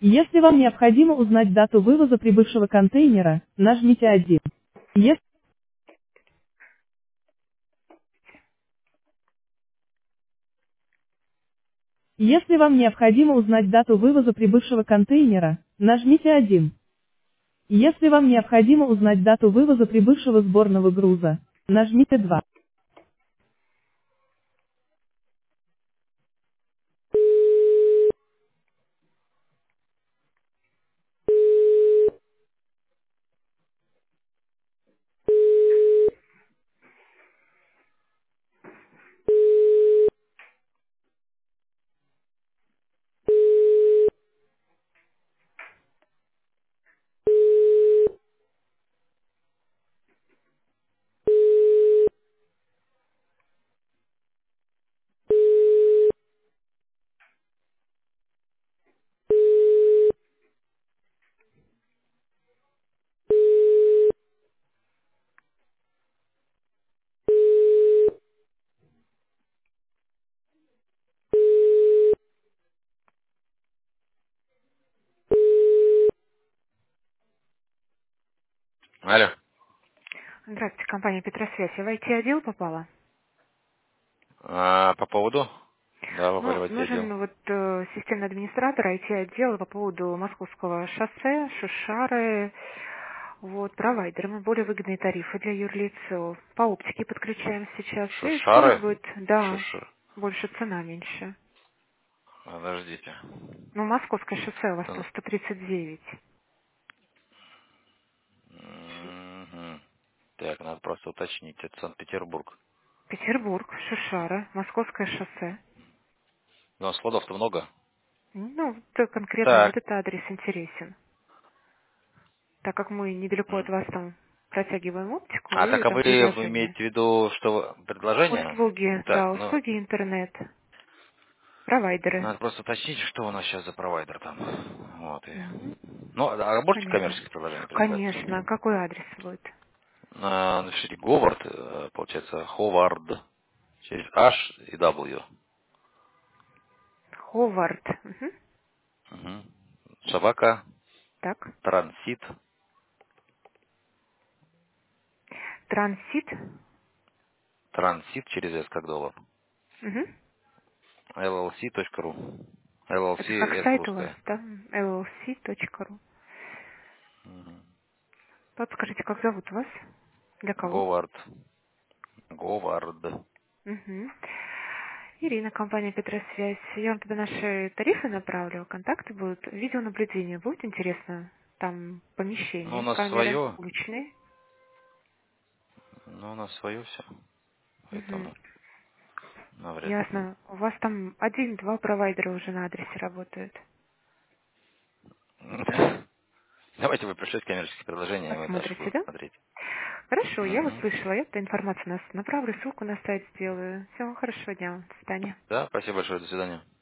Если вам необходимо узнать дату вывоза прибывшего контейнера, нажмите 1. Ес- Если вам необходимо узнать дату вывоза прибывшего контейнера, нажмите 1. Если вам необходимо узнать дату вывоза прибывшего сборного груза, нажмите 2. Алло. Здравствуйте, компания Петросвязь. Я в IT-отдел попала. По поводу? Да, попали Ну, в отдел. нужен вот системный администратор IT-отдела по поводу московского шоссе, Шушары, вот, провайдеры. Мы более выгодные тарифы для юрлиц. По оптике подключаем сейчас. И скорость Шушары? будет, да, Шуши. больше цена меньше. Подождите. Ну, московское шоссе у вас там Ну, 139. мгм. Так, надо просто уточнить. Это Санкт-Петербург. Петербург, Шушара, московское шоссе. Но складов-то много. Ну, то конкретно Так. этот адрес интересен, так как мы недалеко от М. вас там протягиваем оптику А и так, а там вы предложение. имеете в виду, что предложение? Услуги, Так, да, ну, услуги интернет, провайдеры. надо просто уточнить, что у нас сейчас за провайдер там. Вот. Мгм. Ну, а можете Понятно. коммерческие предложения предоставить? Конечно. Какой адрес будет? Напишите Говард, получается, Ховард, через H и W. Ховард. Мгм. Мгм. Собака, Так. Трансит, Трансит. Трансит через S как доллар. Мгм. llc.ru. Это LLC как S сайт у вас, русская. да? llc.ru. Мгм. Подскажите, как зовут вас? Для кого? Говард. Говард. Мгм. Ирина, компания Петросвязь. Я вам тогда наши тарифы направлю, контакты будут. Видеонаблюдение будет интересно? Там Ну, у помещение, нас камеры, свое. уличные. Ну, у нас свое все. Мгм. Поэтому навряд ли. Ясно. У вас там один-два провайдера уже на адресе работают. Давайте вы пришлете коммерческие предложения, и мы дальше Посмотрите, будем да? смотреть. Хорошо, я вас Мгм. слышала. Я эту информацию нас направлю, ссылку на сайт сделаю. Всего хорошего дня. До свидания. Да, спасибо большое, до свидания.